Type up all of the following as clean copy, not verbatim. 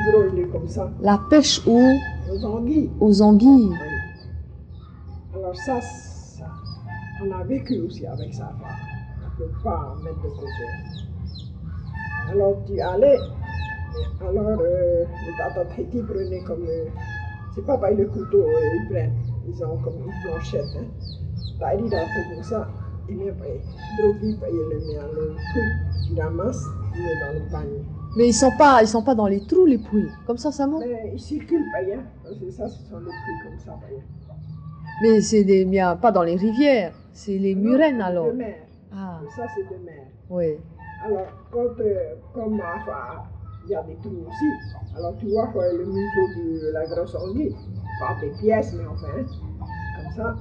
broyés comme ça. La pêche Aux anguilles. aux anguilles. Oui. Alors ça, on a vécu aussi avec ça. On ne peut pas mettre de côté. Alors tu allais, alors les tatas Tahiti prenaient comme, c'est pas par le couteau, ils prennent, ils ont comme une planchette. Hein. T'as dit dans tout pour ça, il met pas, drogué, il le met dans le couille, il ramasse, il met dans le panier. Mais ils sont pas dans les trous, les pouilles. Comme ça monte. Mais ils circulent pas, hein, parce que ça, ce sont les couilles comme ça, pas. Mais c'est bien pas dans les rivières, c'est les murènes Non, alors. de mer. Ah, Ça, c'est de mer. oui. Alors, comme enfin, il y a des trous aussi, alors tu vois le museau de la grosse anguille, pas des pièces, mais enfin, comme ça,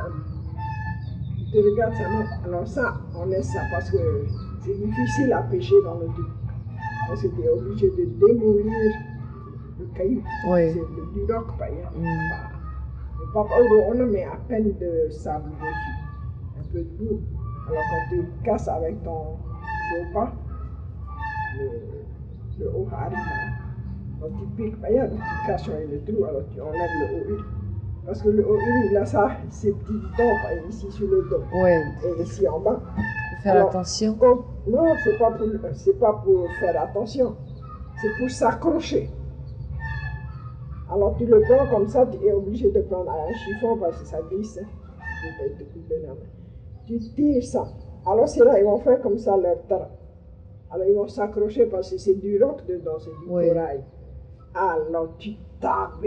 tu regardes ça, non? Alors ça, on laisse ça parce que c'est difficile à pêcher dans le trou. Parce que tu es obligé de démolir le caillou. Oui. C'est du roc, pas rien. Mm. Papa, on met à peine de sable dessus, un peu de boue. Alors quand tu casses avec ton repas, le haut arrive là. Quand tu piques, tu casses le trou, alors tu enlèves le haut. Parce que le haut, il a ça, ces petits dents ici sur le dos. Oui. Et ici en bas. Faut faire Alors, attention. Non, c'est pas pour faire attention. C'est pour s'accrocher. Alors tu le prends comme ça, tu es obligé de prendre un chiffon parce que ça glisse. Hein. Tu peux te couper la main. Tu tires ça. Alors c'est là, ils vont faire comme ça leur trappe. Alors ils vont s'accrocher parce que c'est du roc dedans, c'est du corail. Alors tu tapes,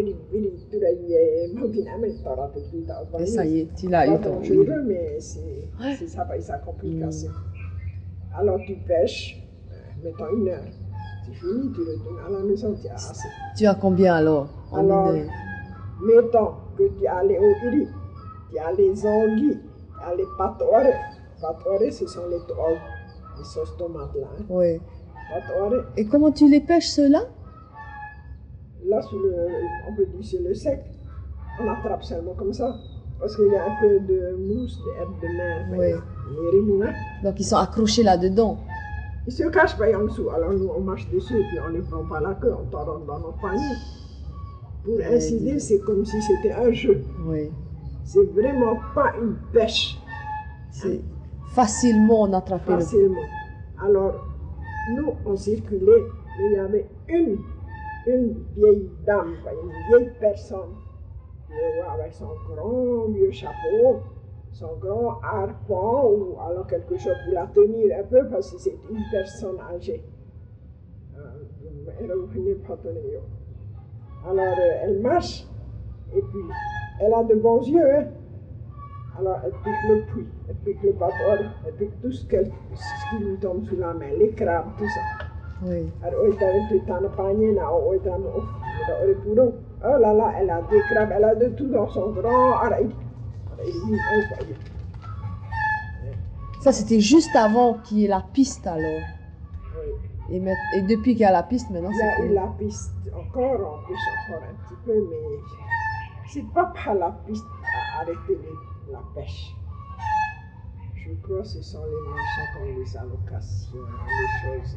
Et ça y est, tu l'as eu ton dangereux, mais c'est ça, sa complication. Alors tu pêches, mettons 1 heure. C'est fini, tu retournes à la maison, tu as assez. Tu as combien alors? Alors, mettons que tu as les oiri, tu as les anguilles, tu as les patoires. Patoires, ce sont les sauces tomates là. Hein. Oui. Patoires. Et comment tu les pêches ceux-là? Là, on peut dire c'est le sec. On attrape seulement comme ça. Parce qu'il y a un peu de mousse, d'herbe de mer. Oui. Les rémoulins. Donc ils sont accrochés là-dedans. Ils se cachent pas en dessous. Alors nous, on marche dessus et puis on ne prend pas la queue, on t'en rentre dans nos paniers. Pour ainsi dire, c'est comme si c'était un jeu. Oui. C'est vraiment pas une pêche. C'est facilement on attrapait facilement. Alors, nous, on circulait, mais il y avait une vieille dame, une vieille personne, avec son grand vieux chapeau, son grand harpon, ou alors quelque chose pour la tenir un peu, parce que c'est une personne âgée. Alors, elle marche, et puis, elle a de bons yeux, hein. Alors, elle pique le puits, elle pique le bateau, elle pique tout ce qui lui tombe sous la main, les crabes, tout ça. Oui. Alors, oh là là, elle a des crabes, elle a de tout dans son grand arrêt. Ça, c'était juste avant qu'il y ait la piste alors. Oui. Et depuis qu'il y a la piste, maintenant, il y a eu la piste encore, on pêche encore un petit peu, mais c'est pas par la piste à arrêter la pêche. Je crois que ce sont les machins comme les allocations, les choses.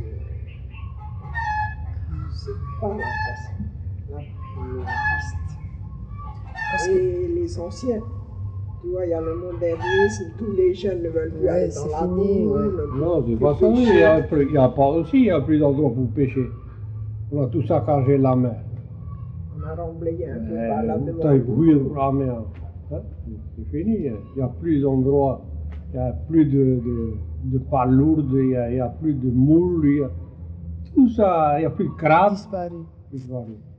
C'est pas la piste. Et les anciens, tu vois, il y a le modernisme, tous les jeunes ne veulent plus aller dans la boue. Non, c'est pas ça. Il n'y a pas aussi, il n'y a plus d'endroit pour pêcher. On a tout saccagé la mer. On a remblayé un peu par là devant. T'as brûlé la mer. Hein? C'est fini. Il n'y a plus d'endroits. Il n'y a plus de palourdes, il n'y a plus de moules. Tout ça, il n'y a plus de crabes. Disparu. Disparu.